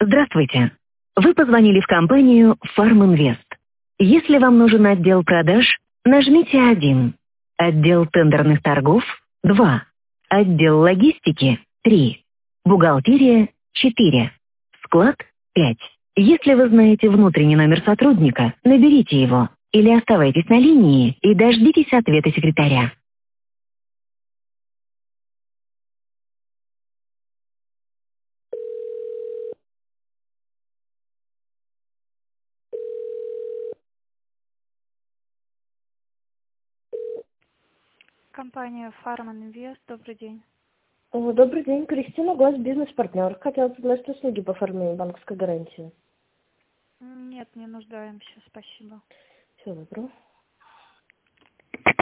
Здравствуйте. Вы позвонили в компанию FarmInvest. Если вам нужен отдел продаж, нажмите 1. Отдел тендерных торгов– 2. Отдел логистики– 3. Бухгалтерия– 4. Склад– 5. Если вы знаете внутренний номер сотрудника, наберите его или оставайтесь на линии и дождитесь ответа секретаря. Компания Farm Invest, добрый день. Добрый день, Кристина Глаз, бизнес-партнер. Хотела предложить услуги по оформлению банковской гарантии. Нет, не нуждаемся, спасибо. Всего доброго.